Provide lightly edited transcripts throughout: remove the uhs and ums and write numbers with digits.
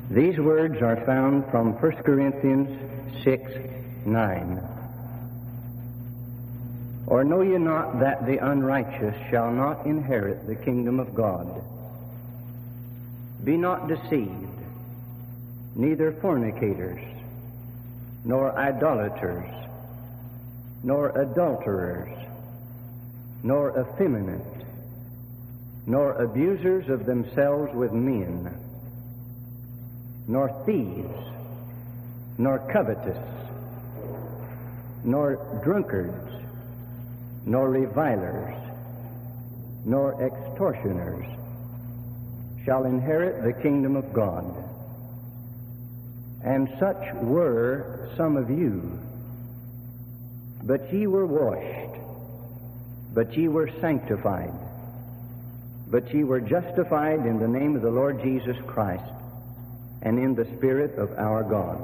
These words are found from 1 Corinthians 6:9. Or know ye not that the unrighteous shall not inherit the kingdom of God? Be not deceived, neither fornicators, nor idolaters, nor adulterers, nor effeminate, nor abusers of themselves with men, nor thieves, nor covetous, nor drunkards, nor revilers, nor extortioners shall inherit the kingdom of God. And such were some of you. But ye were washed, but ye were sanctified, but ye were justified in the name of the Lord Jesus Christ and in the Spirit of our God.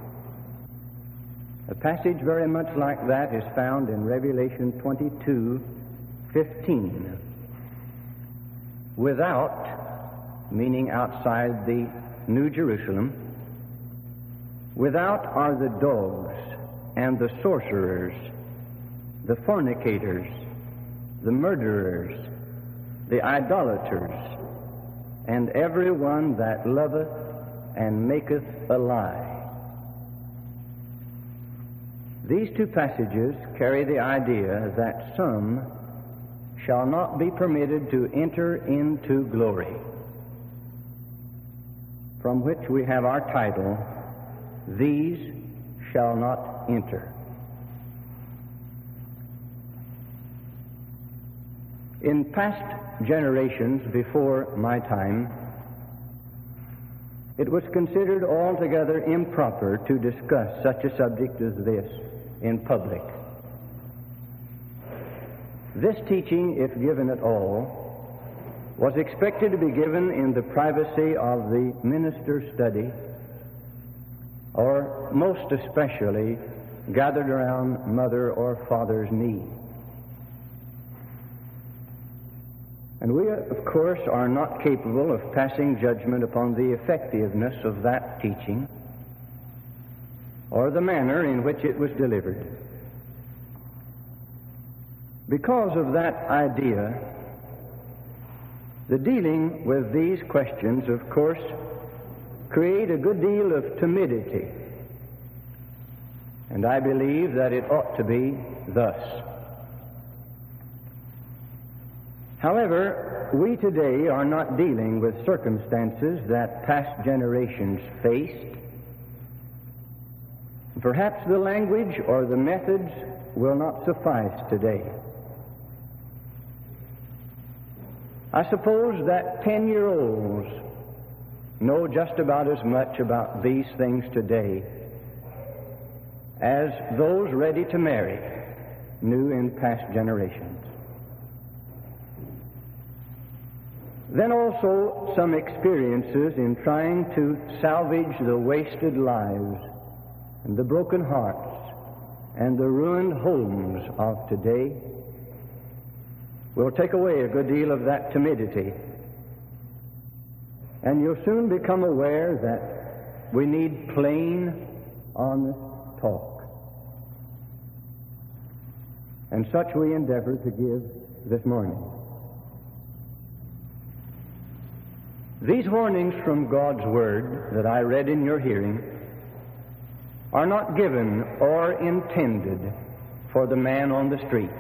A passage very much like that is found in Revelation 22:15. Without, meaning outside the New Jerusalem, without are the dogs and the sorcerers, the fornicators, the murderers, the idolaters, and every one that loveth and maketh a lie. These two passages carry the idea that some shall not be permitted to enter into glory, from which we have our title, These Shall Not Enter. In past generations before my time, it was considered altogether improper to discuss such a subject as this in public. This teaching, if given at all, was expected to be given in the privacy of the minister's study, or most especially gathered around mother or father's knee. And we, of course, are not capable of passing judgment upon the effectiveness of that teaching or the manner in which it was delivered. Because of that idea, the dealing with these questions, of course, create a good deal of timidity. And I believe that it ought to be thus. However, we today are not dealing with circumstances that past generations faced. Perhaps the language or the methods will not suffice today. I suppose that 10-year-olds know just about as much about these things today as those ready to marry knew in past generations. Then also some experiences in trying to salvage the wasted lives and the broken hearts and the ruined homes of today will take away a good deal of that timidity. And you'll soon become aware that we need plain, honest talk. And such we endeavor to give this morning. These warnings from God's Word that I read in your hearing are not given or intended for the man on the street.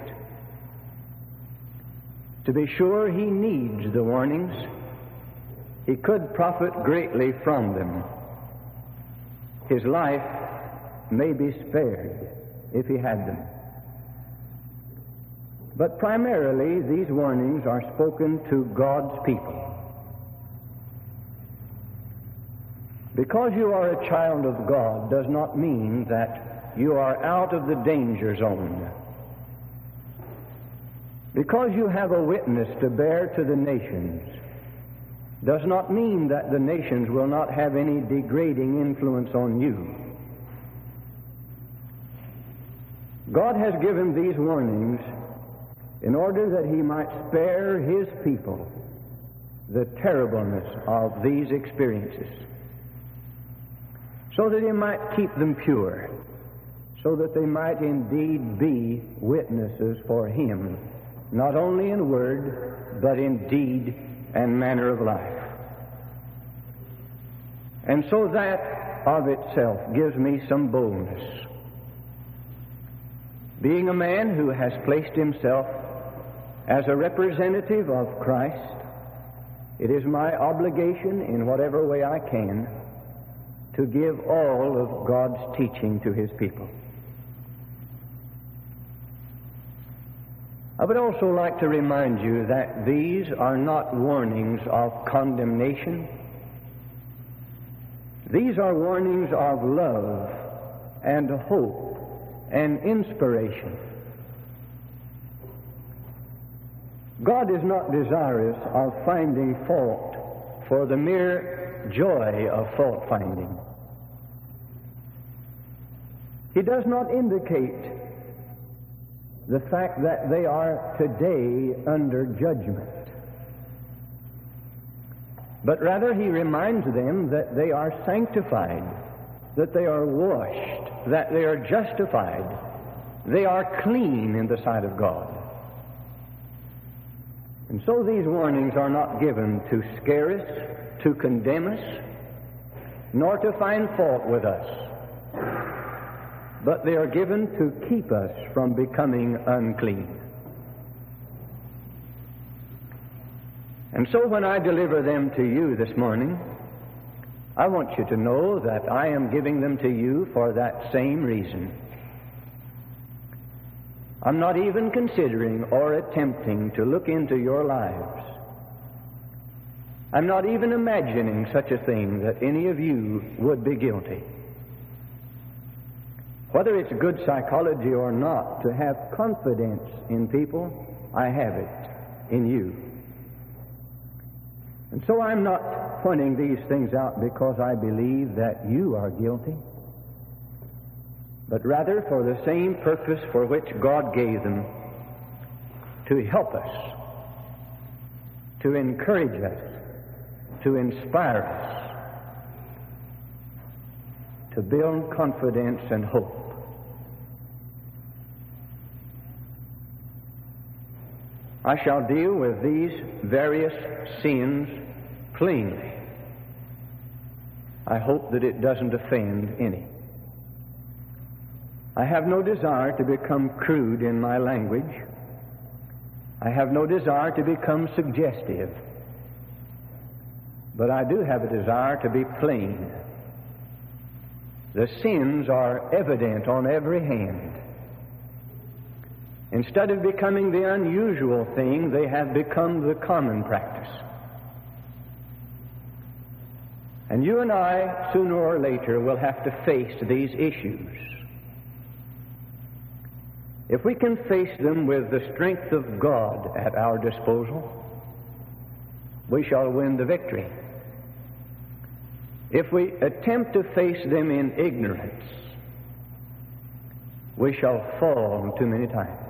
To be sure, he needs the warnings. He could profit greatly from them. His life may be spared if he had them. But primarily, these warnings are spoken to God's people. Because you are a child of God does not mean that you are out of the danger zone. Because you have a witness to bear to the nations does not mean that the nations will not have any degrading influence on you. God has given these warnings in order that He might spare His people the terribleness of these experiences. so that He might keep them pure, so that they might indeed be witnesses for Him, not only in word, but in deed and manner of life. And so that of itself gives me some boldness. Being a man who has placed himself as a representative of Christ, it is my obligation in whatever way I can to give all of God's teaching to His people. I would also like to remind you that these are not warnings of condemnation. These are warnings of love and hope and inspiration. God is not desirous of finding fault for the mere joy of fault finding. He does not indicate the fact that they are today under judgment, but rather He reminds them that they are sanctified, that they are washed, that they are justified, they are clean in the sight of God. And so these warnings are not given to scare us, to condemn us, nor to find fault with us, but they are given to keep us from becoming unclean. And so when I deliver them to you this morning, I want you to know that I am giving them to you for that same reason. I'm not even considering or attempting to look into your lives. I'm not even imagining such a thing that any of you would be guilty. Whether it's good psychology or not, to have confidence in people, I have it in you. And so I'm not pointing these things out because I believe that you are guilty, but rather for the same purpose for which God gave them, to help us, to encourage us, to inspire us, to build confidence and hope. I shall deal with these various sins plainly. I hope that it doesn't offend any. I have no desire to become crude in my language. I have no desire to become suggestive. But I do have a desire to be plain. The sins are evident on every hand. Instead of becoming the unusual thing, they have become the common practice. And you and I, sooner or later, will have to face these issues. If we can face them with the strength of God at our disposal, we shall win the victory. If we attempt to face them in ignorance, we shall fall too many times.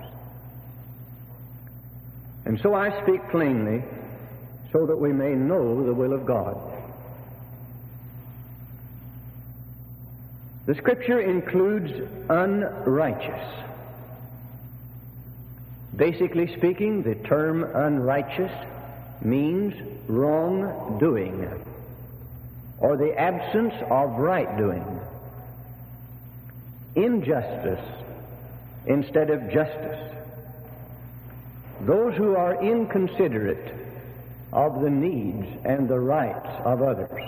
And so I speak plainly so that we may know the will of God. The Scripture includes unrighteous. Basically speaking, the term unrighteous means wrongdoing, or the absence of right doing. Injustice instead of justice. Those who are inconsiderate of the needs and the rights of others.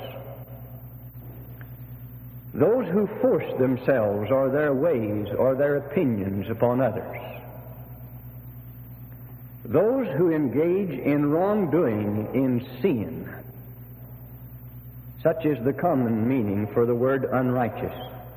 Those who force themselves or their ways or their opinions upon others. Those who engage in wrongdoing, in sin. Such is the common meaning for the word unrighteous.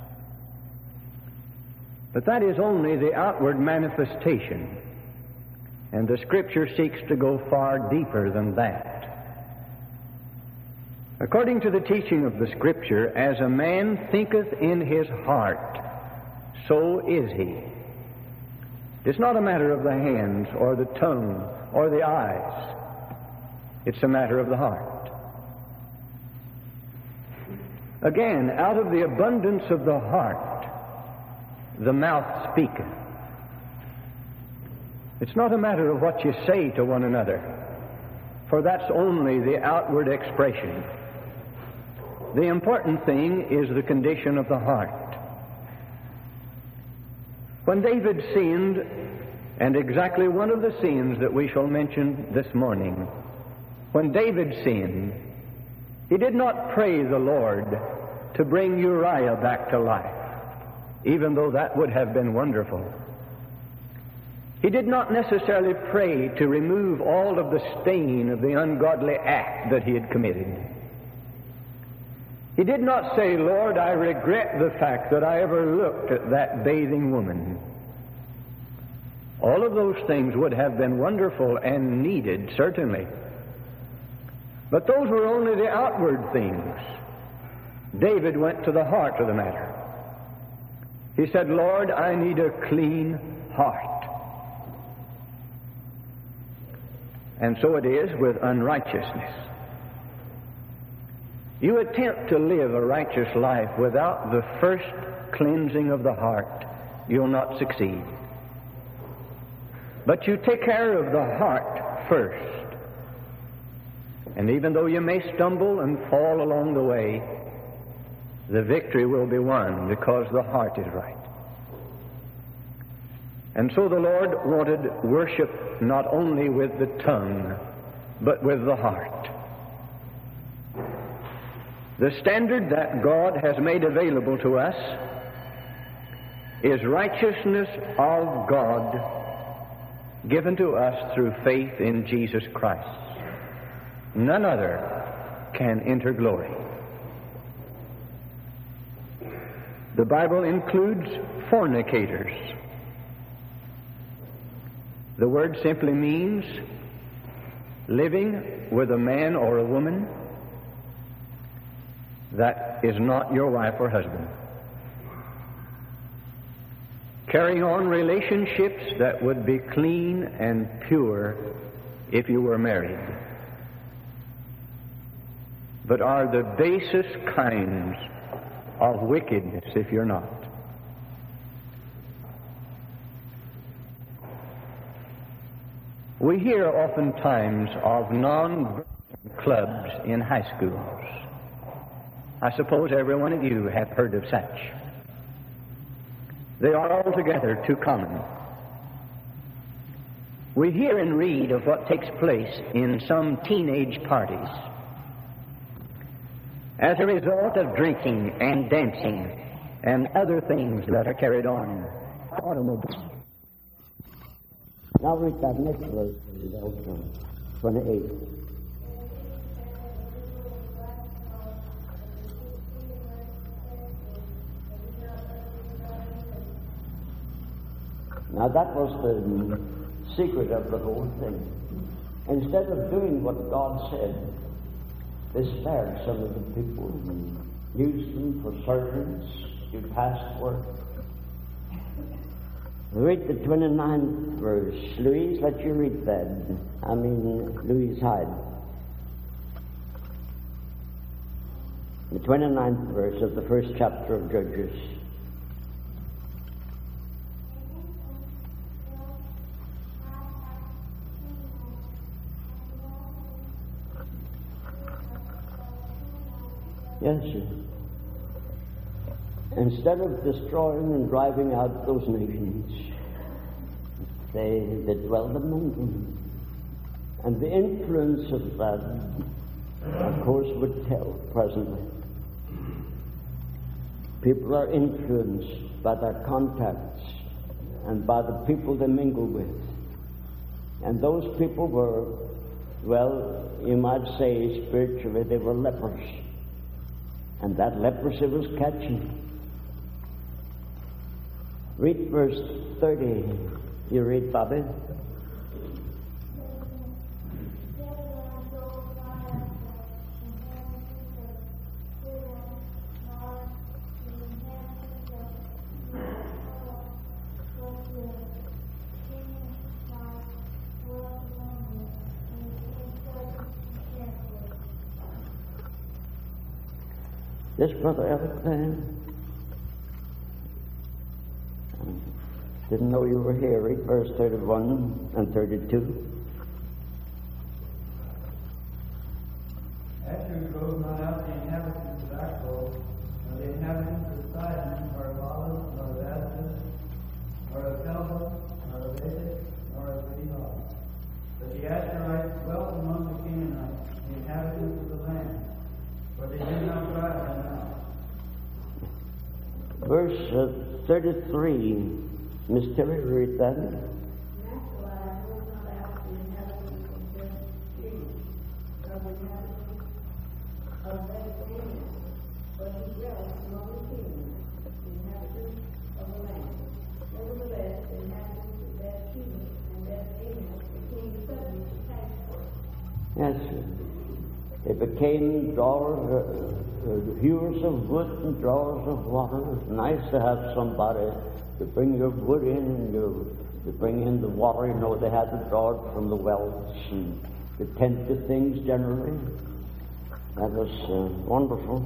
But that is only the outward manifestation, and the Scripture seeks to go far deeper than that. According to the teaching of the Scripture, as a man thinketh in his heart, so is he. It's not a matter of the hands or the tongue or the eyes. It's a matter of the heart. Again, out of the abundance of the heart, the mouth speaketh. It's not a matter of what you say to one another, for that's only the outward expression. The important thing is the condition of the heart. When David sinned, and exactly one of the sins that we shall mention this morning, when David sinned, he did not pray the Lord to bring Uriah back to life, even though that would have been wonderful. He did not necessarily pray to remove all of the stain of the ungodly act that he had committed. He did not say, Lord, I regret the fact that I ever looked at that bathing woman. All of those things would have been wonderful and needed, certainly. But those were only the outward things. David went to the heart of the matter. He said, Lord, I need a clean heart. And so it is with unrighteousness. You attempt to live a righteous life without the first cleansing of the heart, you'll not succeed. But you take care of the heart first. And even though you may stumble and fall along the way, the victory will be won because the heart is right. And so the Lord wanted worship not only with the tongue, but with the heart. The standard that God has made available to us is righteousness of God given to us through faith in Jesus Christ. None other can enter glory. The Bible includes fornicators. The word simply means living with a man or a woman that is not your wife or husband. Carrying on relationships that would be clean and pure if you were married, but are the basest kinds of wickedness if you're not. We hear oftentimes of non-virgin clubs in high schools. I suppose every one of you have heard of such. They are altogether too common. We hear and read of what takes place in some teenage parties as a result of drinking and dancing and other things that are carried on. Automobiles. Now read that next verse, 28. Now that was the secret of the whole thing. Instead of doing what God said, they spared some of the people and used them for servants, do past work. Read the 29th verse. Louise, let you read that. Louise Hyde. The 29th verse of the first chapter of Judges. Yes, sir. Instead of destroying and driving out those nations, they dwelled among them. And the influence of that, of course, would tell presently. People are influenced by their contacts and by the people they mingle with. And those people were, well, you might say spiritually, they were lepers. And that leprosy was catching. Read verse 30. You read, Bobby? This Brother Elliot there? Didn't know you were here. Read verse 31 and 32. After he drove not out the inhabitants of Akko, nor the inhabitants of Sidon, nor of Olive, nor of Asdod, nor of Helba, nor of Edith, nor of Zebah. But the Asherites dwelt among the Canaanites, the inhabitants of the land, for they did not drive them out. Verse 33. Miss Terry, read that. Yes, they became drawers, hewers of wood and drawers of water. It's nice to have somebody to bring your wood in and to bring in the water. You know, they had to draw it from the wells and to tend to things generally. That was wonderful.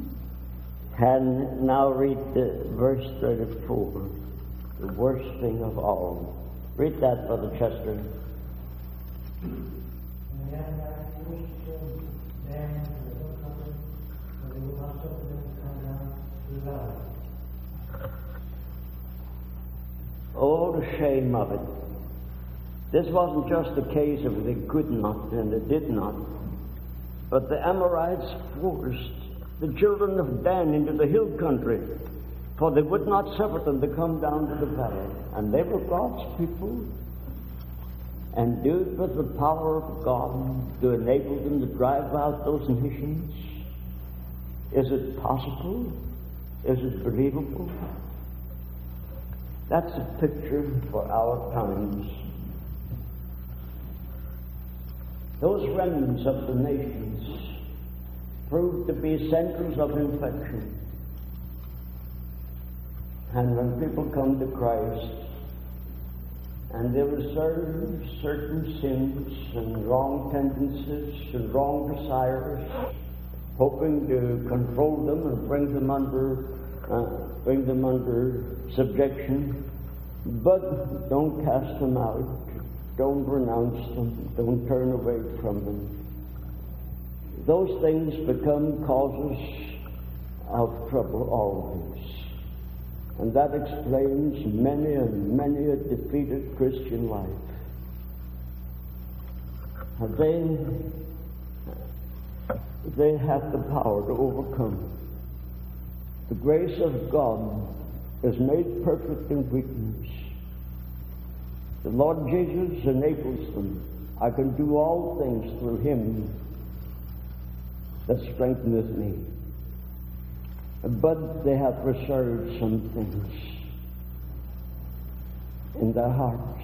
And now read verse 34, the worst thing of all. Read that, Brother Chester. Oh, the shame of it. This wasn't just a case of they could not and they did not, but the Amorites forced the children of Dan into the hill country, for they would not suffer them to come down to the valley. And they were God's people, and do it with the power of God to enable them to drive out those nations. Is it possible? Is it believable? That's a picture for our times. Those remnants of the nations proved to be centers of infection. And when people come to Christ and they reserve certain sins and wrong tendencies and wrong desires, hoping to control them and bring them under subjection, but don't cast them out, don't renounce them, don't turn away from them. Those things become causes of trouble always. And that explains many and many a defeated Christian life. They have the power to overcome. The grace of God is made perfect in weakness. The Lord Jesus enables them. I can do all things through Him that strengtheneth me. But they have reserved some things in their hearts.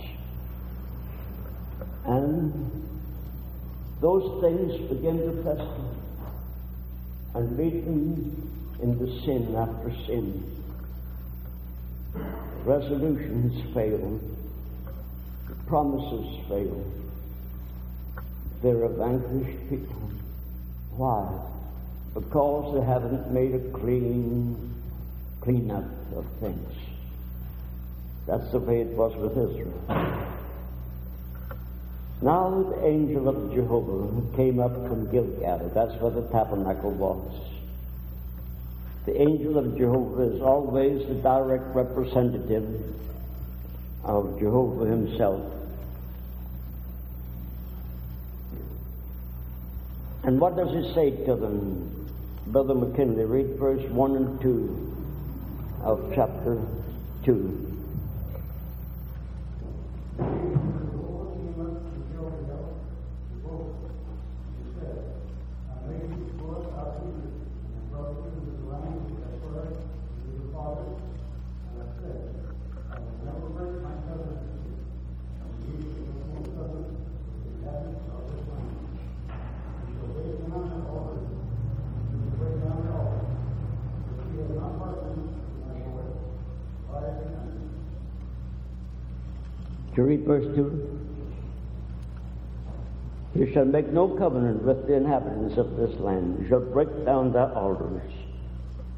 And those things begin to fester and lead them into sin after sin. Resolutions fail. Promises fail. They're a vanquished people. Why? Because they haven't made a clean up of things. That's the way it was with Israel. Now the angel of Jehovah came up from Gilgal. That's where the tabernacle was. The angel of Jehovah is always the direct representative of Jehovah himself. And what does he say to them? Brother McKinley, read verse 1 and 2 of chapter 2. To read verse 2. You shall make no covenant with the inhabitants of this land. You shall break down their altars.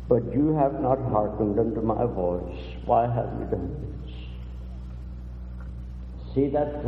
But you have not hearkened unto my voice. Why have you done this? See that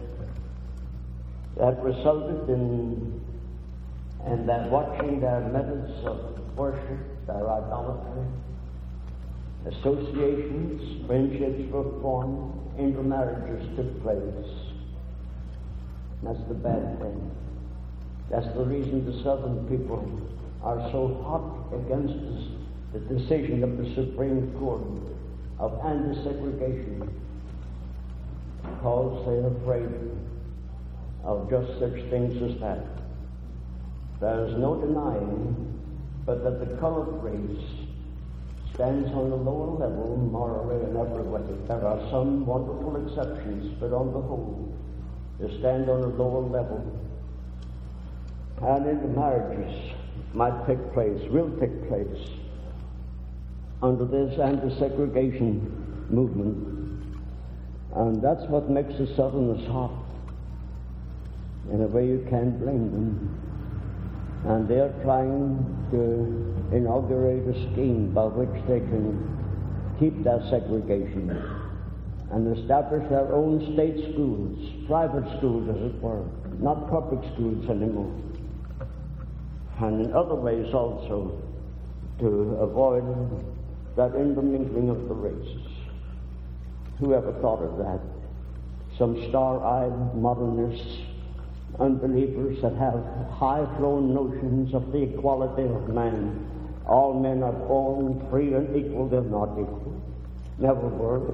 resulted in their watching their methods of worship, their idolatry. Associations, friendships were formed, intermarriages took place. That's the bad thing. That's the reason the Southern people are so hot against the decision of the Supreme Court of anti-segregation, because they're afraid of just such things as that. There is no denying but that the colored race stands on a lower level morally and every way. There are some wonderful exceptions, but on the whole, they stand on a lower level. And intermarriages might take place, will take place, under this anti-segregation movement. And that's what makes the Southerners hot. In a way, you can't blame them. And they're trying to inaugurate a scheme by which they can keep that segregation and establish their own state schools, private schools as it were, not public schools anymore. And in other ways also to avoid that intermingling of the races. Whoever thought of that? Some star-eyed modernists, unbelievers that have high-flown notions of the equality of man. All men are born free and equal. They're not equal. Never were.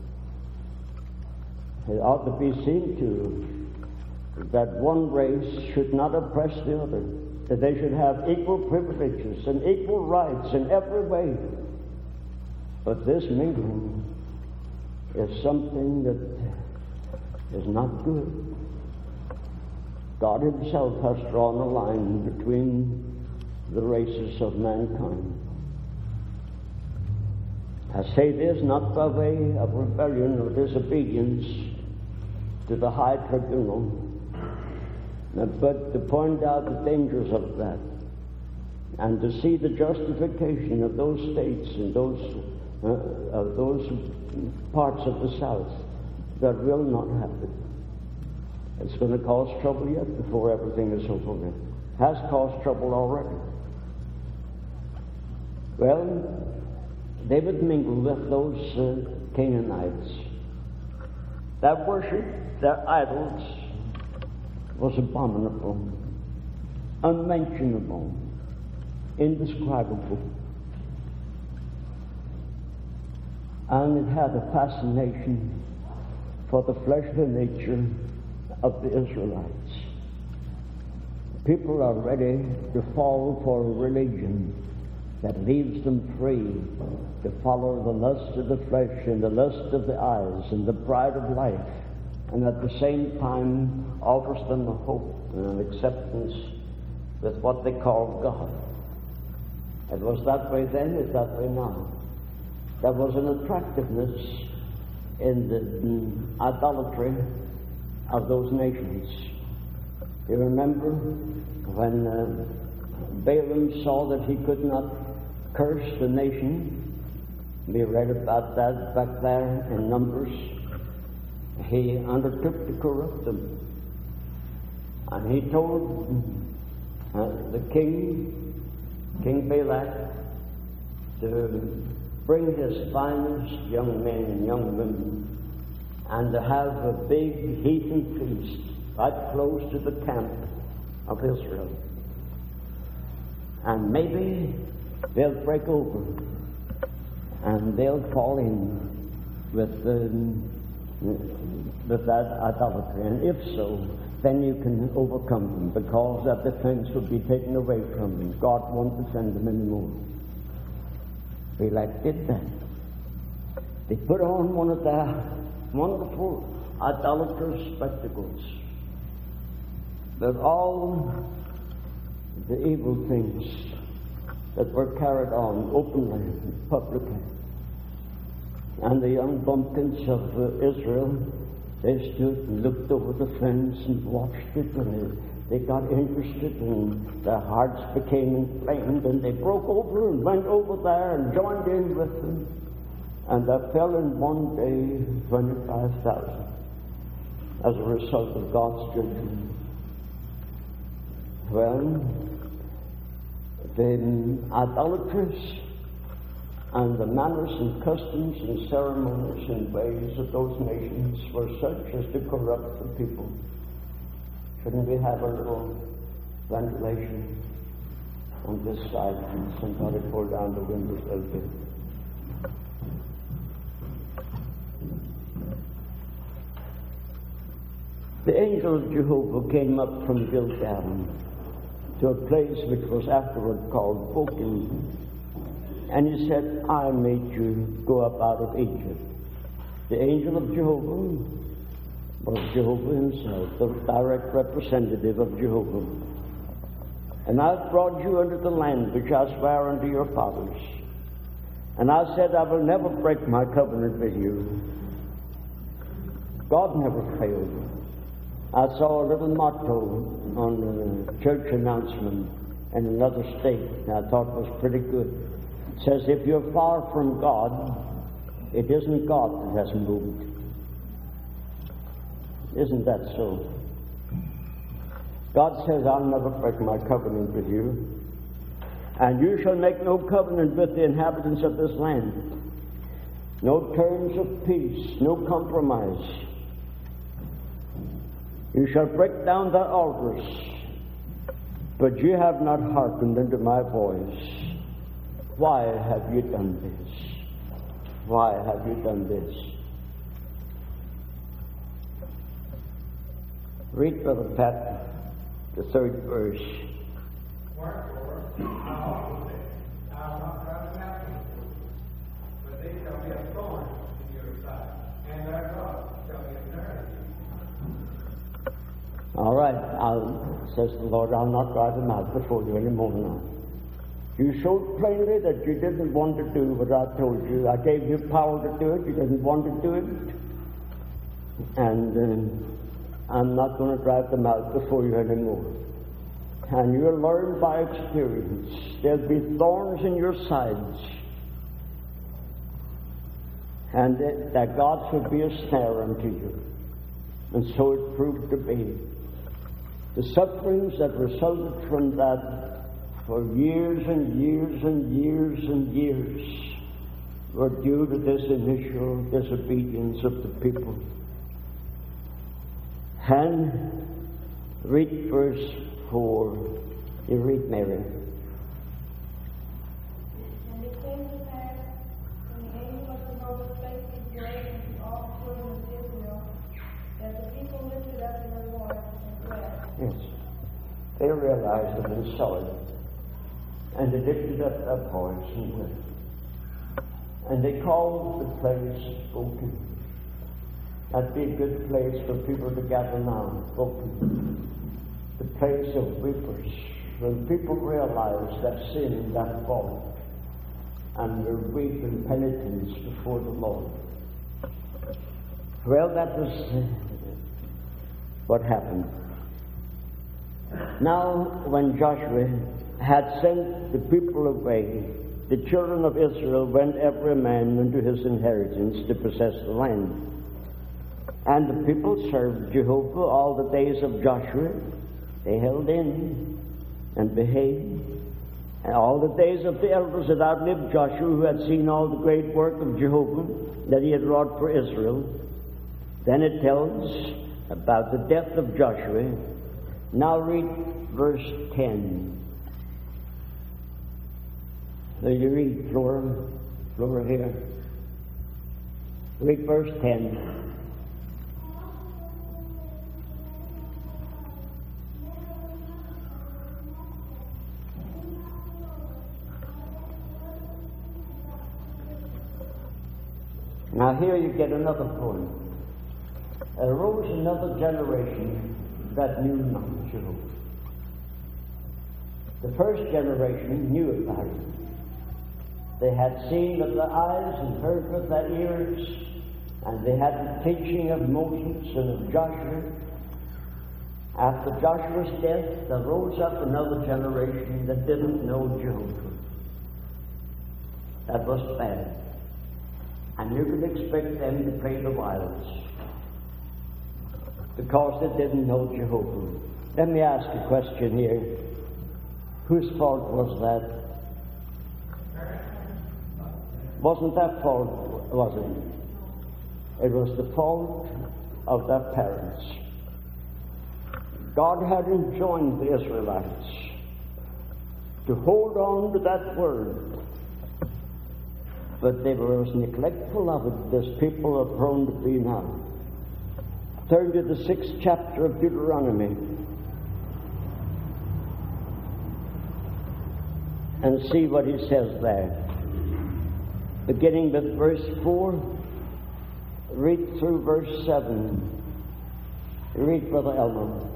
It ought to be seen to that one race should not oppress the other, that they should have equal privileges and equal rights in every way. But this mingling is something that is not good. God himself has drawn a line between the races of mankind. I say this not by way of rebellion or disobedience to the high tribunal, but to point out the dangers of that and to see the justification of those states and those parts of the South that will not happen. It's going to cause trouble yet before everything is over with. Has caused trouble already. Well, they would mingle with those Canaanites. That worship, their idols, was abominable, unmentionable, indescribable. And it had a fascination for the fleshly nature of the Israelites. People are ready to fall for a religion that leaves them free to follow the lust of the flesh and the lust of the eyes and the pride of life, and at the same time offers them a hope and an acceptance with what they call God. It was that way then, it's that way now. There was an attractiveness in the idolatry of those nations. You remember when Balaam saw that he could not curse the nation? We read about that back there in Numbers. He undertook to corrupt them. And he told the King Balak, to bring his finest young men and young women and to have a big heathen feast right close to the camp of Israel. And maybe they'll break over and they'll fall in with that idolatry. And if so, then you can overcome them, because that defense will be taken away from them. God won't defend them anymore. Balak did that. They put on one of their wonderful idolatrous spectacles. But all the evil things that were carried on openly and publicly. And the young bumpkins of Israel, they stood and looked over the fence and watched it, and they got interested and their hearts became inflamed, and they broke over and went over there and joined in with them. And there fell in one day 25,000 as a result of God's judgment. Well, the idolatries and the manners and customs and ceremonies and ways of those nations were such as to corrupt the people. Shouldn't we have a little ventilation on this side? Can somebody pull down the windows a little bit? The angel of Jehovah came up from Gilgal to a place which was afterward called Bochim. And he said, I made you go up out of Egypt. The angel of Jehovah was Jehovah himself, the direct representative of Jehovah. And I've brought you into the land which I sware unto your fathers. And I said, I will never break my covenant with you. God never failed. I saw a little motto on a church announcement in another state, and I thought it was pretty good. It says, if you're far from God, it isn't God that has moved. Isn't that so? God says, I'll never break my covenant with you, and you shall make no covenant with the inhabitants of this land. No terms of peace, no compromise. You shall break down their altars, but you have not hearkened unto my voice. Why have you done this? Why have you done this? Read, Brother Pat, the 3rd verse. Wherefore, I also say, I will not drive them out from you, but they shall be a thorn in your side, and their God shall be a snare in you. All right, says the Lord, I'll not drive them out before you any more now. You showed plainly that you didn't want to do what I told you. I gave you power to do it. You didn't want to do it. And I'm not going to drive them out before you anymore. And you'll learn by experience. There'll be thorns in your sides. And that God should be a snare unto you. And so it proved to be. The sufferings that resulted from that for years and years and years and years were due to this initial disobedience of the people. And read verse 4. You read, Mary. And it came to pass, when the angel of the Lord spake these words unto all the children of Israel, that the people lifted up their voice and wept. Yes. They realized it and saw it. And they lifted up their voice and wept. And they called the place Bochim. That'd be a good place for people to gather now, Bochim. The place of weepers. When people realize their sin, that fault, and will weep in penitence before the Lord. Well, that was what happened. Now, when Joshua had sent the people away, the children of Israel went every man unto his inheritance to possess the land. And the people served Jehovah all the days of Joshua. They held in and behaved. And all the days of the elders that outlived Joshua, who had seen all the great work of Jehovah that he had wrought for Israel. Then it tells about the death of Joshua. Now read verse 10. Will you read, Flora? Flora here. Read verse 10. Now here you get another point. There arose another generation that knew not Jehovah. The first generation knew about it. They had seen with their eyes and heard with their ears, and they had the teaching of Moses and of Joshua. After Joshua's death, there rose up another generation that didn't know Jehovah. That was bad. And you could expect them to pay the wilds because they didn't know Jehovah. Let me ask a question here. Whose fault was that? Wasn't that fault, was it? It was the fault of their parents. God had enjoined the Israelites to hold on to that word, but they were as neglectful of it as people are prone to be now. Turn to the 6th chapter of Deuteronomy and see what he says there. Beginning with verse 4, read through verse 7. Read, Brother Elmer.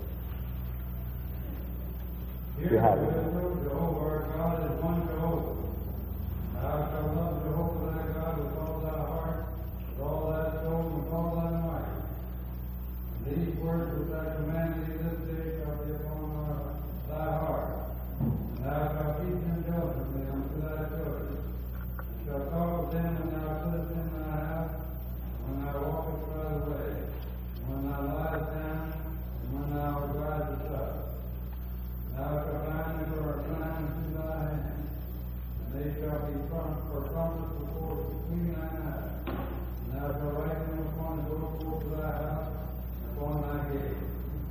You have it. Jehovah our God is one Jehovah. Thou shalt love Jehovah thy God with all thy heart, with all thy soul, and with all thy might. And these words which I command thee this day shall be upon thy heart. And thou shalt teach them diligently unto thy children. And shalt talk of them when thou sittest in thy house, when thou walkest by the way, and when thou liest down, and when thou risest up. Thou shalt bind them for a sign unto thy hand, and they shall be for compass between thine eyes. And thou shalt write them upon the doorposts of thy house, and upon thy gate.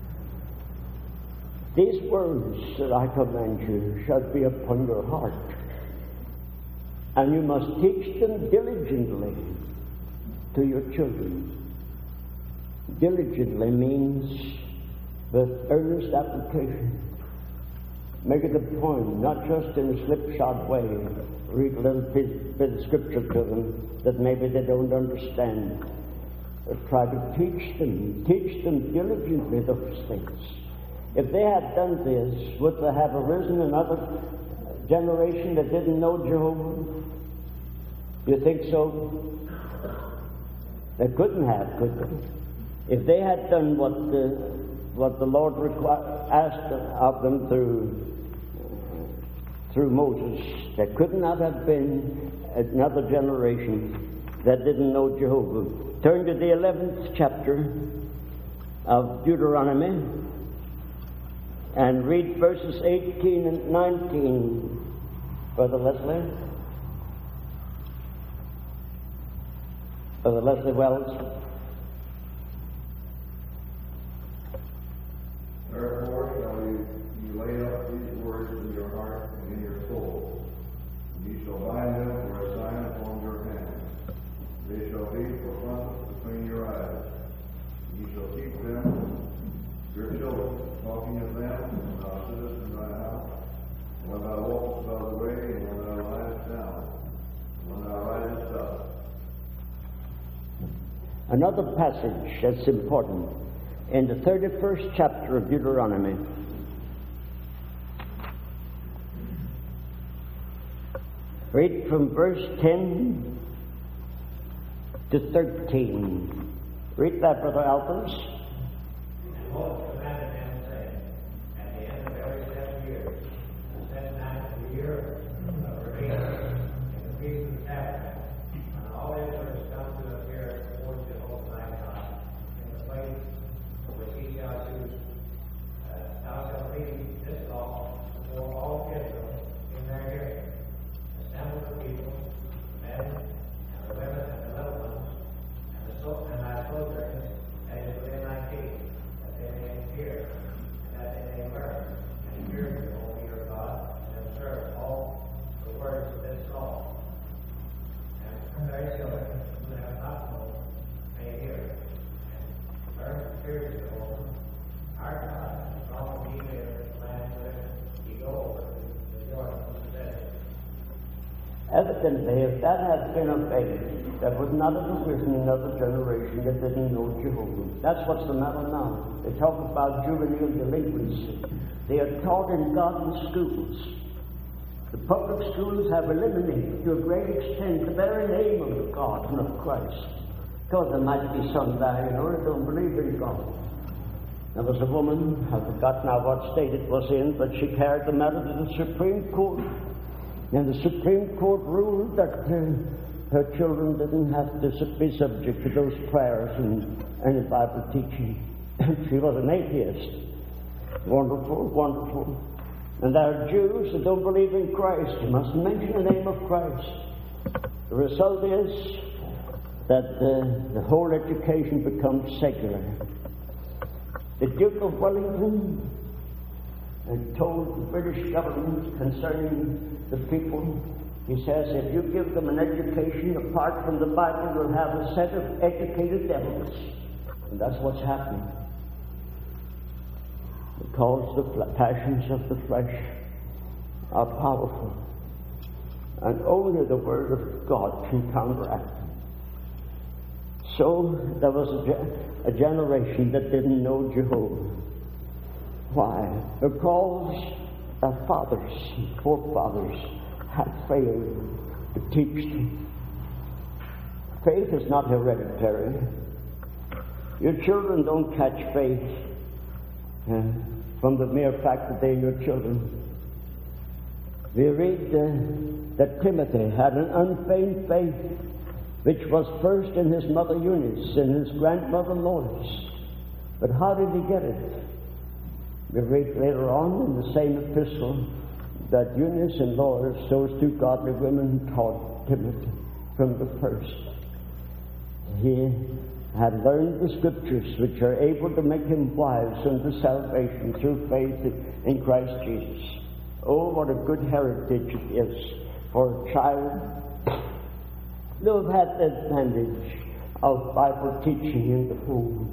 These words that I command you shall be upon your heart, and you must teach them diligently to your children. Diligently means with earnest application. Make it a point, not just in a slipshod way. Read a little bit of scripture to them that maybe they don't understand. But try to teach them diligently those things. If they had done this, would there have arisen another generation that didn't know Jehovah? You think so? They couldn't have, could they? If they had done what the Lord asked of them through Moses, there could not have been another generation that didn't know Jehovah. Turn to the 11th chapter of Deuteronomy and read verses 18 and 19, Brother Leslie. Brother Leslie Wells. Therefore shall you lay up these words in your heart and in your soul, and ye shall bind them for a sign upon your hands. They shall be for frontlets between your eyes. And ye shall keep them, your children, talking of them when thou sittest in thy house, and when thou walkest by the way, and when thou liest down, and when thou risest up. Another passage that's important in the 31st chapter of Deuteronomy. Read from verse 10 to 13. Read that, Brother Alphonse. And Moses commanded them, saying, at the end of every 7 years, the 7th of the year of Redeemer, in the feast of the tabernacle, when all Israel come to appear before Jehovah thy God, in the place which he shall choose, thou shalt read this law before all Israel in their hearing. Assemble the people, the men, and the women, and the little ones, and thy sojourners, that is within thy gate, that they may hear, and that they may learn, and hear Jehovah your God, and observe all the words of this law. And their children who have not known may hear, and learn to fear Jehovah our God, as long as ye live in the land where ye go over the Jordan to possess it. Evidently, if that had been obeyed, there would not have arisen another generation that didn't know Jehovah. That's what's the matter now. They talk about juvenile delinquency. They are taught in godly schools. The public schools have eliminated, to a great extent, the very name of God and of Christ. Because there might be some there, that don't believe in God. There was a woman, I forgot now what state it was in, but she carried the matter to the Supreme Court. And the Supreme Court ruled that her children didn't have to be subject to those prayers and any Bible teaching. She was an atheist. Wonderful, wonderful. And there are Jews that don't believe in Christ. You must mention the name of Christ. The result is that the whole education becomes secular. The Duke of Wellington told the British government concerning the people, he says, if you give them an education apart from the Bible, you'll have a set of educated devils. And that's what's happening. Because the passions of the flesh are powerful. And only the Word of God can counteract them. So there was a generation that didn't know Jehovah. Why? Because their fathers, forefathers, had failed to teach them. Faith is not hereditary. Your children don't catch faith from the mere fact that they're your children. We read that Timothy had an unfeigned faith, which was first in his mother Eunice and his grandmother Lois. But how did he get it? We read later on in the same epistle that Eunice and Lois, those two godly women, taught Timothy from the first. He had learned the Scriptures which are able to make him wise unto salvation through faith in Christ Jesus. Oh, what a good heritage it is for a child to have had the advantage of Bible teaching in the home.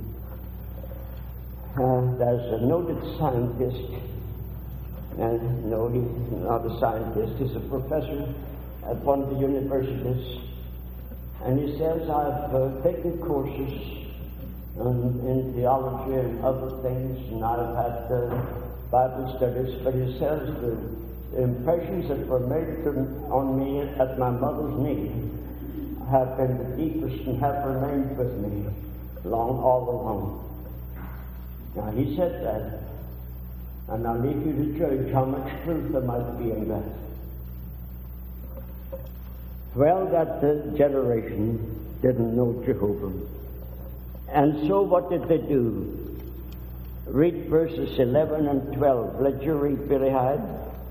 There's a noted scientist, and no, he's not a scientist, he's a professor at one of the universities, and he says, I've taken courses in theology and other things, and I've had Bible studies, but he says the impressions that were made on me at my mother's knee have been the deepest and have remained with me all along. Now, he said that, and I'll leave you to judge how much truth there might be in that. Well, that generation didn't know Jehovah. And so what did they do? Read verses 11 and 12. Let you read, Billy Hyde.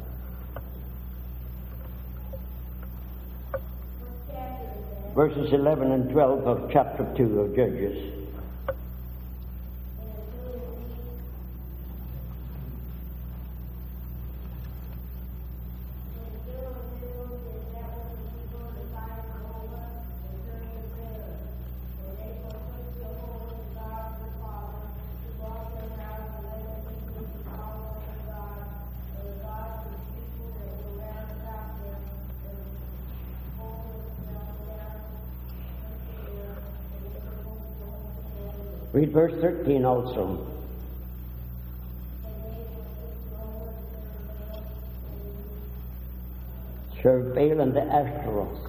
Verses 11 and 12 of chapter 2 of Judges. Read verse 13 also. Serve Baal and the Ashtaroth.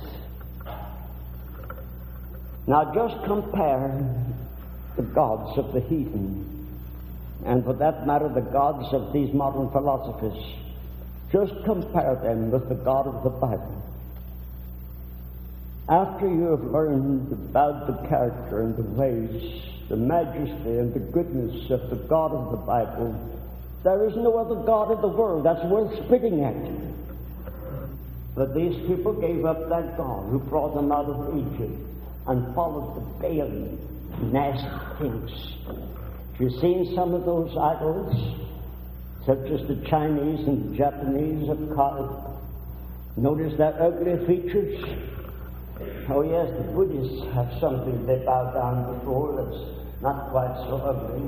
Now just compare the gods of the heathen, and for that matter the gods of these modern philosophers. Just compare them with the God of the Bible. After you have learned about the character and the ways, the majesty and the goodness of the God of the Bible, there is no other God in the world that's worth spitting at. But these people gave up that God who brought them out of Egypt and followed the Baal nasty things. You've seen some of those idols, such as the Chinese and the Japanese have carved. Notice their ugly features. Oh yes, the Buddhists have something they bow down before that's not quite so ugly.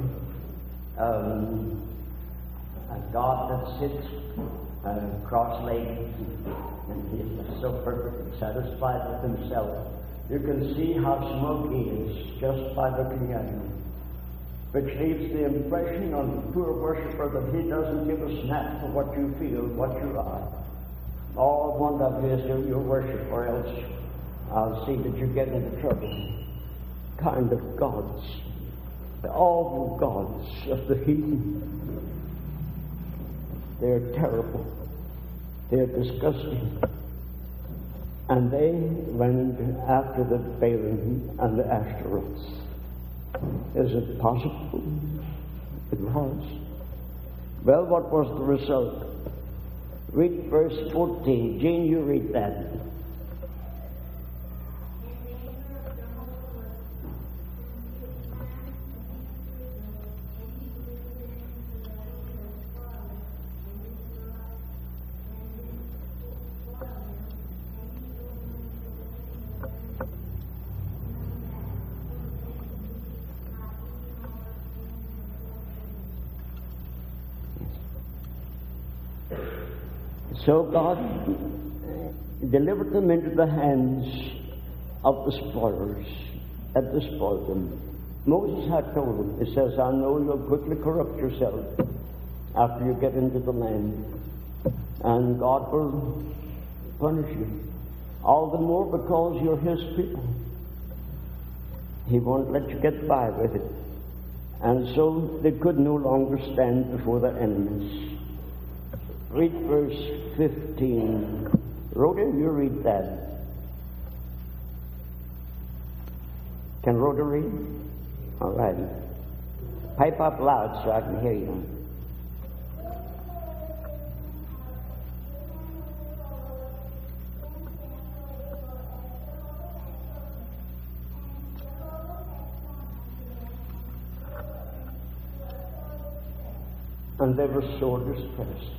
A God that sits cross-legged and he's so perfectly satisfied with himself. You can see how smoky he is just by looking at him, which leaves the impression on the poor worshiper that he doesn't give a snap for what you feel, what you are. All I want of you is your worship, or else I'll see that you get into trouble. Kind of gods. the awful gods of the heathen. They're terrible. They're disgusting. And they went after the Baalim and the Ashtaroths. Is it possible? It was. Well, what was the result? Read verse 14. Jean, you read that. So God delivered them into the hands of the spoilers that despoiled them. Moses had told them, he says, I know you'll quickly corrupt yourself after you get into the land, and God will punish you. All the more because you're His people. He won't let you get by with it. And so they could no longer stand before their enemies. Read verse 15. Rhoda, you read that. Can Rhoda read? All right. Pipe up loud so I can hear you. And they were sore distressed.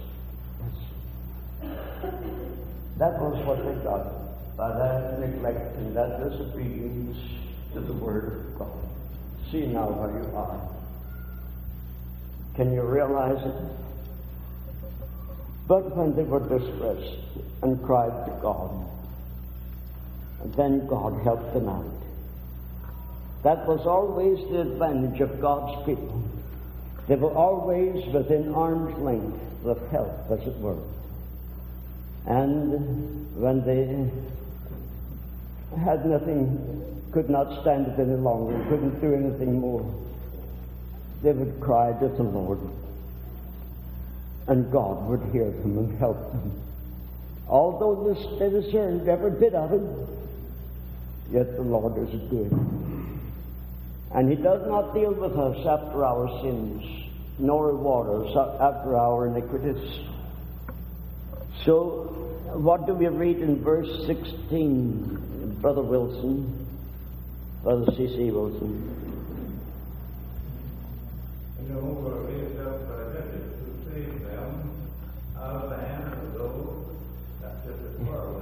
That was what they got by that neglect and that disobedience to the Word of God. See now where you are. Can you realize it? But when they were distressed and cried to God, then God helped them out. That was always the advantage of God's people. They were always within arm's length of help, as it were. And when they had nothing, could not stand it any longer, couldn't do anything more, they would cry to the Lord. And God would hear them and help them. Although they discerned every bit of it, yet the Lord is good. And He does not deal with us after our sins, nor reward us after our iniquities. So, what do we read in verse 16, Brother Wilson? Brother C.C. Wilson. Jehovah raised up judges to save them out of the hands of those that did despoil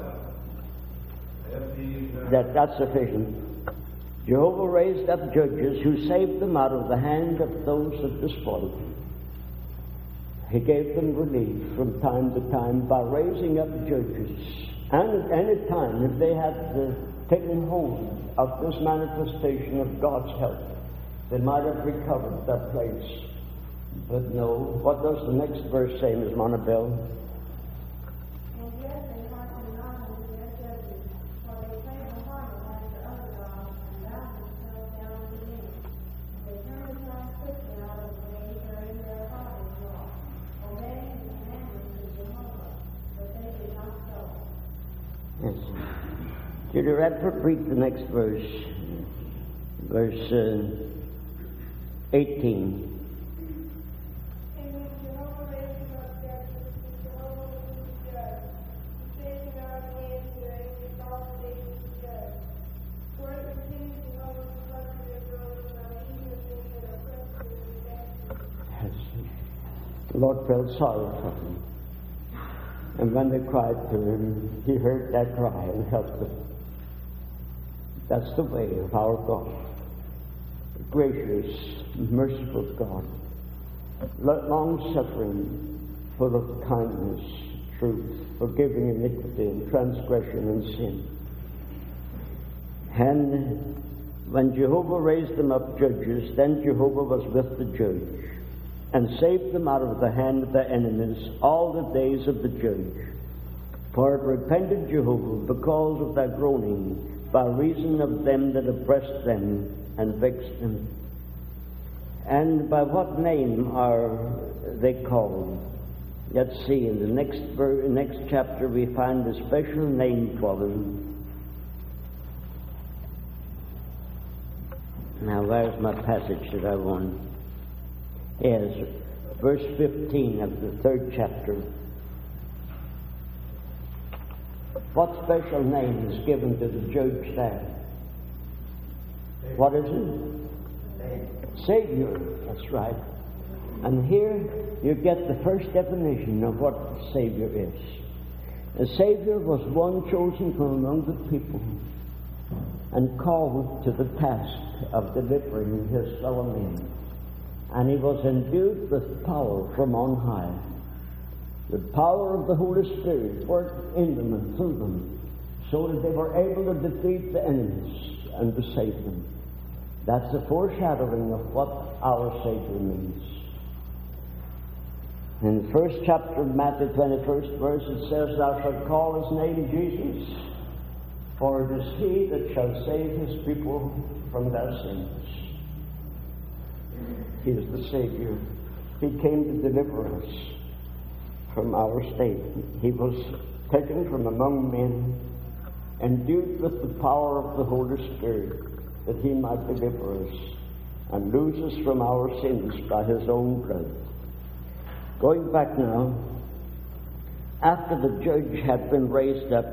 them. That's sufficient. Jehovah raised up judges who saved them out of the hand of those that despoiled them. He gave them relief from time to time by raising up judges. And at any time, if they had taken hold of this manifestation of God's help, they might have recovered that place. But no. What does the next verse say, Ms. Monabel? And yet they hearkened not unto their judges, for they played the harlot after other gods, and bowed themselves down to them. They turned aside quickly out of the way wherein their fathers walked, obeying the commandments of Jehovah, but they did not so. Yes. Judy Radford, read the next verse. Verse 18. And when Jehovah raised up judges, Jehovah was to judge. He saved in our days wherein we all days to judge. For it continued Jehovah's pleasure to grow from evil things that oppress the redemption. Yes. The Lord felt sorry for them. And when they cried to Him, He heard that cry and helped them. That's the way of our God. Gracious, merciful God. Long-suffering, full of kindness, truth, forgiving iniquity and transgression and sin. And when Jehovah raised them up judges, then Jehovah was with the judge and saved them out of the hand of their enemies all the days of the judge. For it repented Jehovah because of their groaning, by reason of them that oppressed them and vexed them. And by what name are they called? Let's see, in the next chapter we find a special name for them. Now, where's my passage that I want? Yes, verse 15 of the 3rd chapter. What special name is given to the judge there? What is it? Savior. That's right. And here you get the first definition of what the Savior is. The Savior was one chosen from among the people and called to the task of delivering his fellow men. And he was endued with power from on high. The power of the Holy Spirit worked in them and through them so that they were able to defeat the enemies and to save them. That's a foreshadowing of what our Savior means. In the 1st chapter of Matthew, 21st verse, it says, Thou shalt call his name Jesus, for it is he that shall save his people from their sins. He is the Savior. He came to deliver us from our state. He was taken from among men, endued with the power of the Holy Spirit, that he might deliver us and lose us from our sins by his own blood. Going back now, after the judge had been raised up,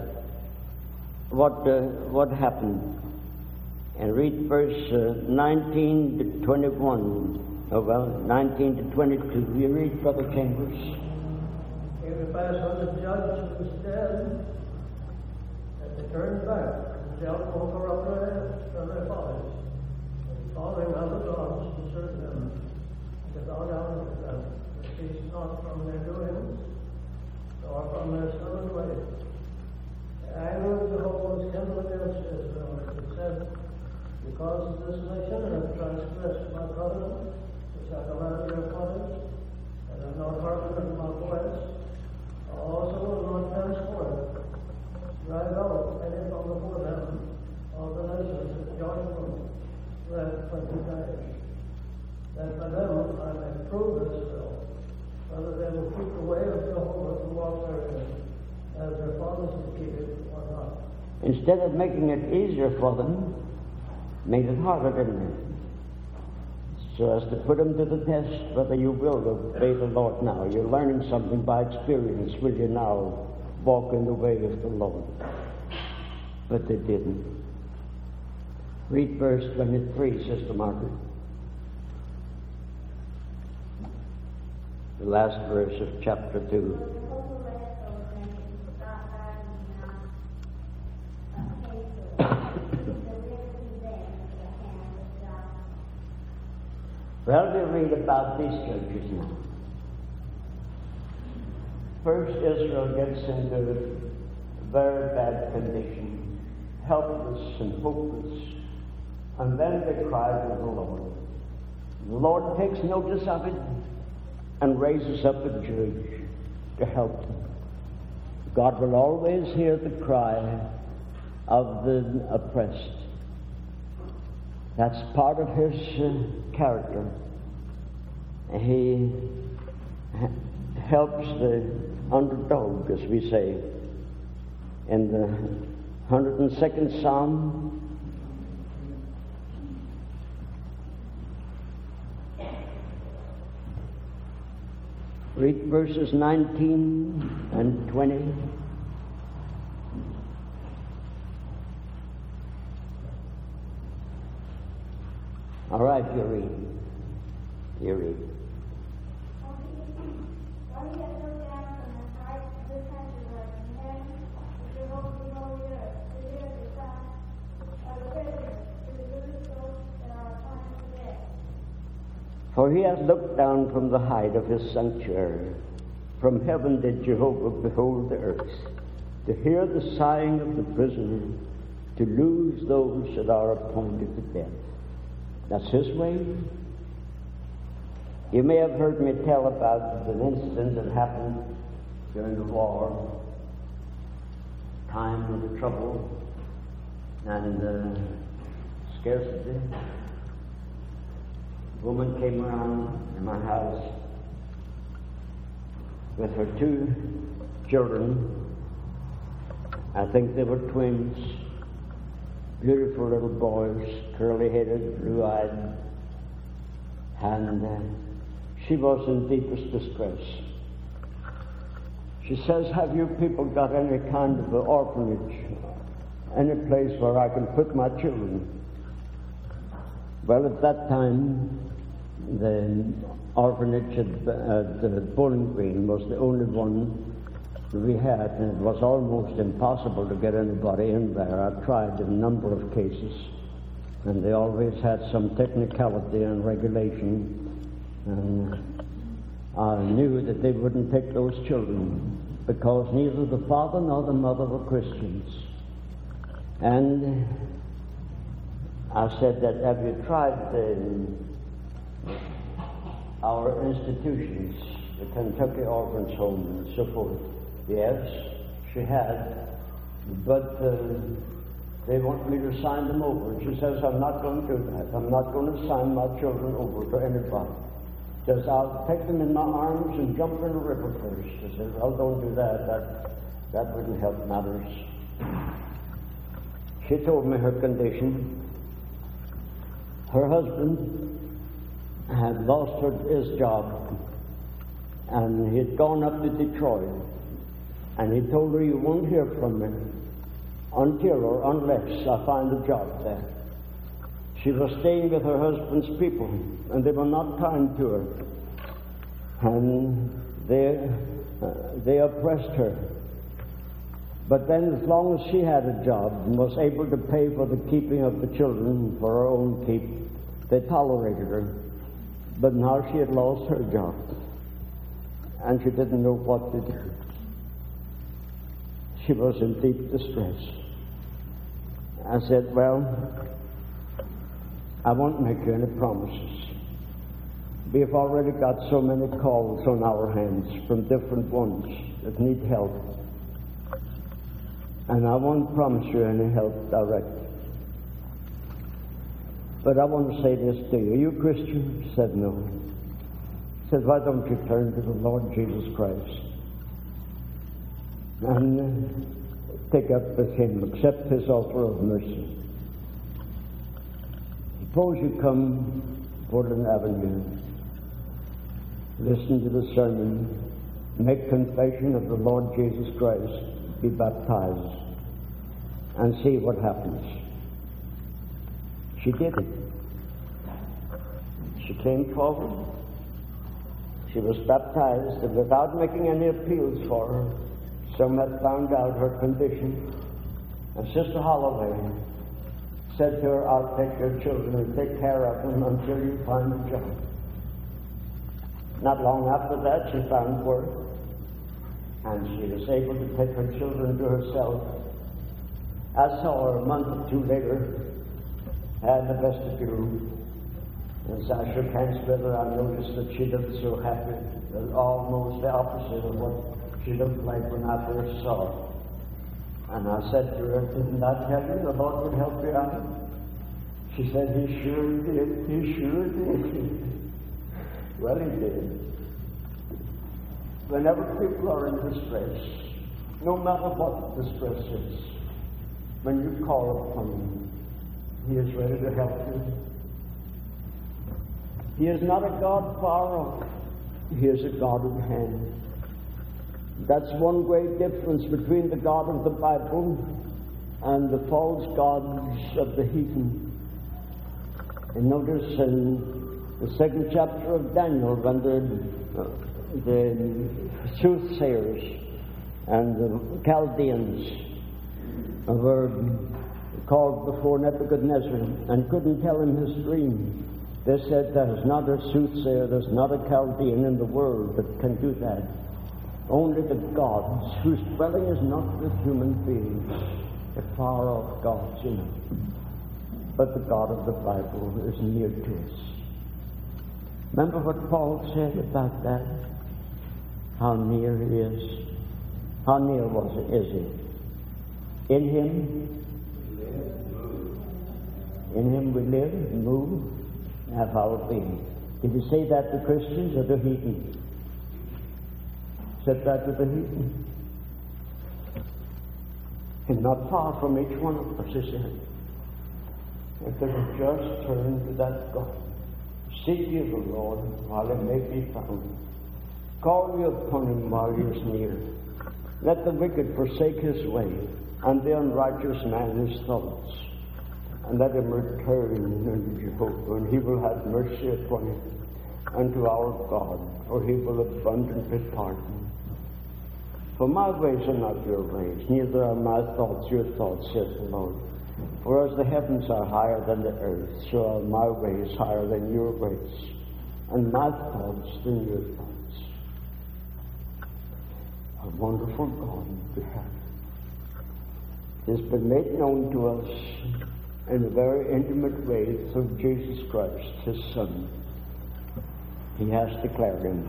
what happened? And read verse 19 to 21. Oh, well, 19 to 22. You read, Brother Chambers. Came to pass when the judge was dead, that they turned back and dealt no corruptly from their fathers, and following other gods to serve them, and to bow down to them, and cease not from their doings, nor from their stubborn ways. The anger of Jehovah was kindled against Israel, as it said, because this nation hath transgressed my covenant, which I commanded their fathers, and have not hearkened unto my voice, I also will not henceforth drive out any from before them of the nations that Joshua led 20 days, that by them I may prove this still, whether they will keep the way of Jehovah to walk therein, as their fathers have kept it or not. Instead of making it easier for them, made it harder, didn't it? So as to put them to the test, whether you will obey the Lord now. You're learning something by experience. Will you now walk in the way of the Lord? But they didn't. Read verse 23, Sister Margaret. The last verse of chapter 2. Well, we read about these judges now. First, Israel gets into a very bad condition, helpless and hopeless, and then they cry to the Lord. The Lord takes notice of it and raises up a judge to help them. God will always hear the cry of the oppressed. That's part of his character. He helps the underdog, as we say. In the 102nd Psalm, read verses 19 and 20. All right, you read. You read. For he hath looked down from the height of his sanctuary. From heaven did Jehovah behold the earth, to hear the sighing of the prisoner, to lose those that are appointed to death. That's his way. You may have heard me tell about an incident that happened during the war, time of the trouble and scarcity. woman came around to my house with her 2 children. I think they were twins, beautiful little boys, curly-headed, blue-eyed, and she was in deepest distress. She says, "Have you people got any kind of an orphanage, any place where I can put my children?" Well, at that time, the orphanage at Bowling Green was the only one we had, and it was almost impossible to get anybody in there. I tried in a number of cases, and they always had some technicality and regulation, and I knew that they wouldn't take those children because neither the father nor the mother were Christians. And I said that, "Have you tried our institutions, the Kentucky Orphans Home and so forth?" Yes, she had, but they want me to sign them over. She says, "I'm not going to do that. I'm not going to sign my children over to anybody. Says, I'll take them in my arms and jump in the river first." She says, "Well, don't do that. That wouldn't help matters." She told me her condition. Her husband had lost his job, and he had gone up to Detroit, and he told her, "You won't hear from me until or unless I find a job there." She was staying with her husband's people, and they were not kind to her, and they oppressed her. But then, as long as she had a job and was able to pay for the keeping of the children for her own keep, they tolerated her. But now she had lost her job, and she didn't know what to do. She was in deep distress. I said, "Well, I won't make you any promises. We have already got so many calls on our hands from different ones that need help, and I won't promise you any help direct. But I want to say this to you. Are you a Christian?" She said, "No." He said, "Why don't you turn to the Lord Jesus Christ and take up with Him, accept His offer of mercy? Suppose you come Portland Avenue, listen to the sermon, make confession of the Lord Jesus Christ, be baptized, and see what happens." She did it. She came forward. She was baptized, and without making any appeals for her, some had found out her condition. And Sister Holloway said to her, "I'll take your children and take care of them until you find a job." Not long after that, she found work, and she was able to take her children to herself. I saw her a month or 2 later at the vestibule. As I shook hands with her, I noticed that she looked so happy, almost the opposite of what she looked like when I first saw her. And I said to her, "Didn't I tell you the Lord would help you out?" She said, "He sure did. He sure did." Well, He did. Whenever people are in distress, no matter what the distress is, when you call upon Him, He is ready to help you. He is not a God far off. He is a God at hand. That's one great difference between the God of the Bible and the false gods of the heathen. And notice in the 2nd chapter of Daniel, when the soothsayers and the Chaldeans were called before Nebuchadnezzar and couldn't tell him his dream, they said, "There's not a soothsayer, there's not a Chaldean in the world that can do that. Only the gods, whose dwelling is not with human beings, the far-off gods, But the God of the Bible is near to us." Remember what Paul said about that? How near He is. How near is He? In Him we live, move, have our being. Did he say that to Christians or to heathen? Said that to the heathen. And not far from each one of us, he said, if they would just turn to that God. Seek ye the Lord while he may be found. Call ye upon him while he is near. Let the wicked forsake his way, and the unrighteous man his thoughts. And let him return unto Jehovah, and he will have mercy upon him, unto our God, for he will abundantly pardon. For my ways are not your ways, neither are my thoughts your thoughts, saith the Lord. For as the heavens are higher than the earth, so are my ways higher than your ways, and my thoughts than your thoughts. A wonderful God we have. It has been made known to us in a very intimate way through Jesus Christ, his Son. He has declared him.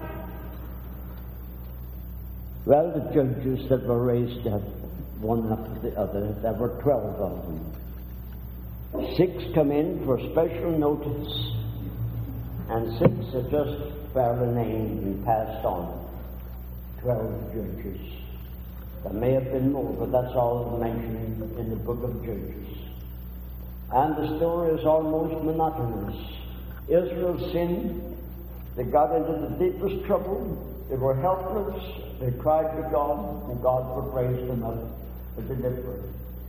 Well, the judges that were raised up, one after the other, there were 12 of them. 6 come in for special notice, and 6 are just barely named and passed on. 12 judges. There may have been more, but that's all mentioned in the book of Judges. And the story is almost monotonous. Israel sinned. They got into the deepest trouble. They were helpless. They cried to God, and God would raise them up a deliverer.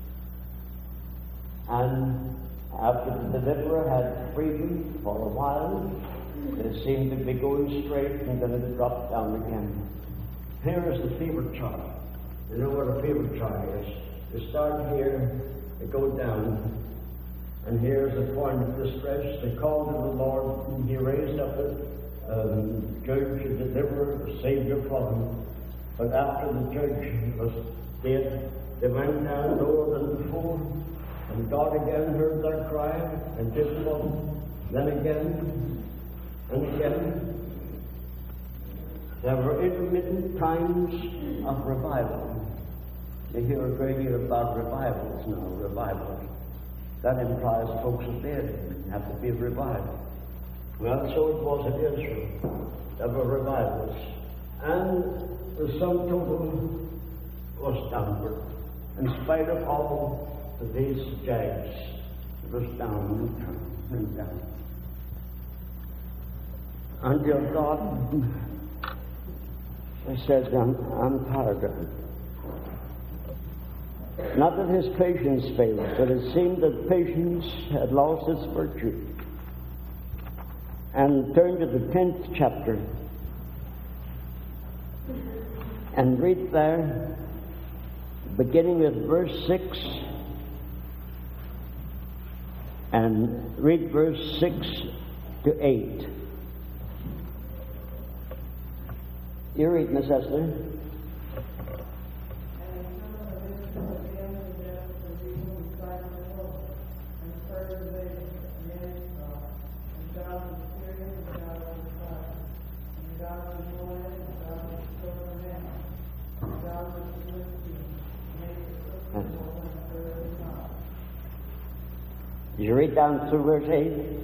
And after the deliverer had freedom for a while, they seemed to be going straight, and then it dropped down again. Here is the fever chart. You know what a fever chart is. They start here, they go down, and here's the point of distress. They called to the Lord, and he raised up a judge, a deliverer, a savior for them. But after the judge was dead, they went down lower than before, and God again heard their cry, and did for them. Then again, and again. There were intermittent times of revival. You hear a great deal about revivals now, revivals. That implies folks are dead and have to be revived. Well, so it was in Israel. There were revivals. And the sum total was downward. In spite of all of these jags, it was down and down. Until God, I said, I'm tired of it. Not that his patience failed, but it seemed that patience had lost its virtue. And turn to the 10th chapter and read there, beginning with verse 6, and read verse 6 to 8. You read, Miss Esther. You read down through verse 8.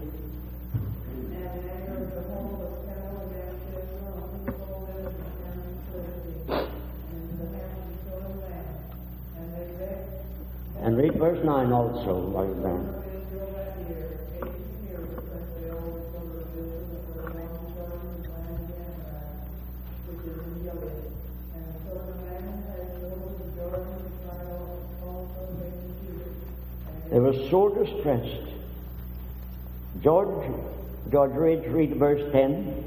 And read verse 9 also while you're there. They were sore distressed. George, read verse 10.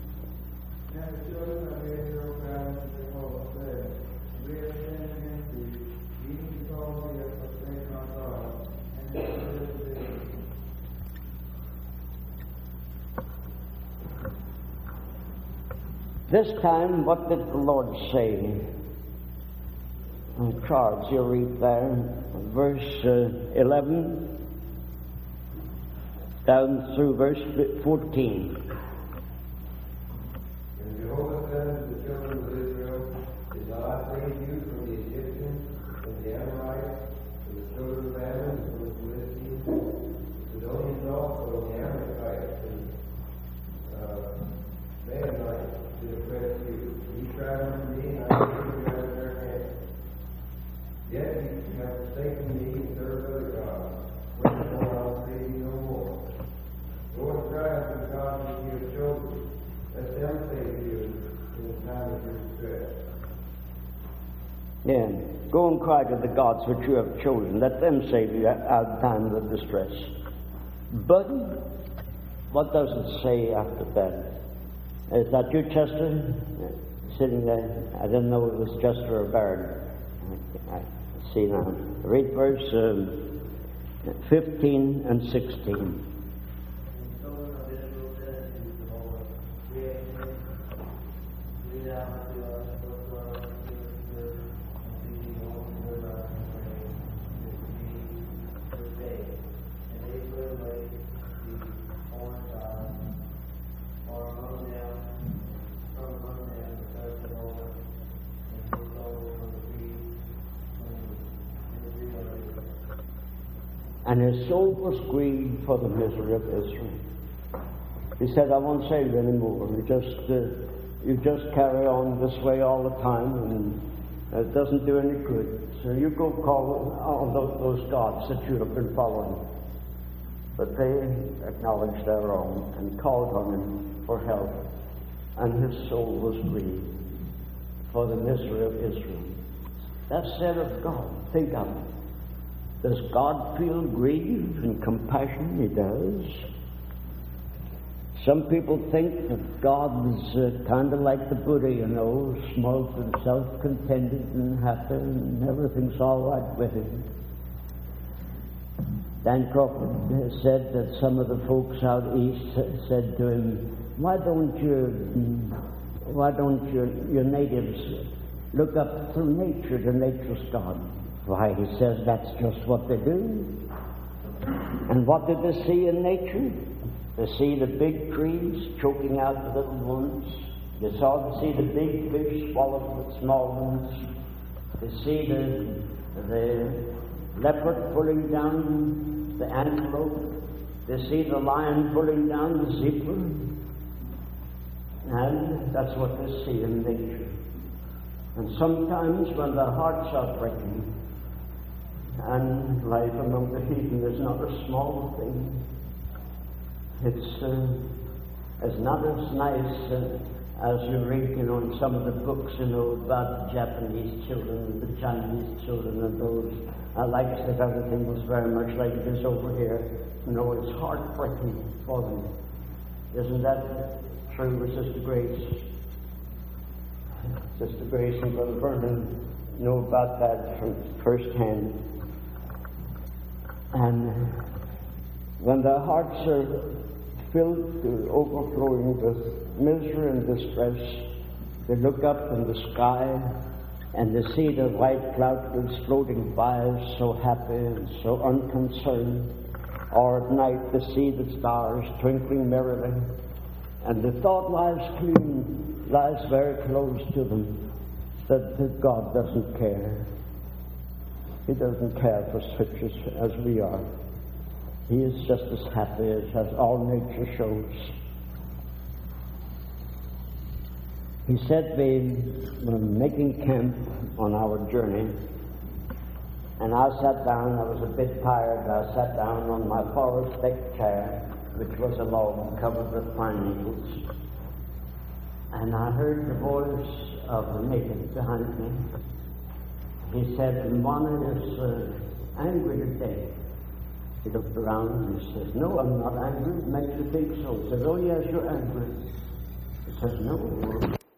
This time, what did the Lord say? Charles, you'll read there, verse 11 down through verse 14. And Jehovah said to the children of Israel, Did not I bring you from the Egyptians, from the Amorites, from the children of Ammon, and from the Philistines, the Sidonians also, and the Amalekites, and You have forsaken me and served other gods. Wherefore I will pay you no more. Lord, cry unto the gods that you have chosen. Let them save you in the time of your distress. Yeah. Go and cry to the gods which you have chosen. Let them save you out of times of distress. But what does it say after that? Is that you, Chester? Sitting there? I didn't know it was Chester or Baird. I see now. Read verse 15 and 16. And his soul was grieved for the misery of Israel. He said, I won't save you anymore. You just carry on this way all the time, and it doesn't do any good. So you go call all those gods that you have been following. But they acknowledged their wrong and called on him for help. And his soul was grieved for the misery of Israel. That's said of God. Think of it. Does God feel grief and compassion? He does. Some people think that God is kind of like the Buddha, smug and self-contented and happy, and everything's all right with him. Dan Crawford said that some of the folks out east said to him, why don't your natives look up through nature to nature's God? Why, he says that's just what they do. And what did they see in nature? They see the big trees choking out the little ones. They see the big fish swallowed the small ones. They see the leopard pulling down the antelope. They see the lion pulling down the zebra. And that's what they see in nature. And sometimes when their hearts are breaking, and life among the heathen is not a small thing. It's not as nice as you read, in some of the books, about the Japanese children, the Chinese children, and those. I like that everything was very much like it is over here. It's heartbreaking for them. Isn't that true with Sister Grace? Sister Grace and Brother Vernon know about that from first hand. And when their hearts are filled to overflowing with misery and distress, they look up in the sky and they see the white clouds floating by, so happy and so unconcerned. Or at night they see the stars twinkling merrily, and the thought lies very close to them, that God doesn't care. He doesn't care for such as we are. He is just as happy as all nature shows. He said we were making camp on our journey, and I sat down. I was a bit tired. I sat down on my forest deck chair, which was a log covered with pine needles, and I heard the voice of a native behind me. He said, "One is angry today." He looked around and he says, "No, I'm not angry. It makes you think so." He says, "Oh, yes, you're angry." He says, "No,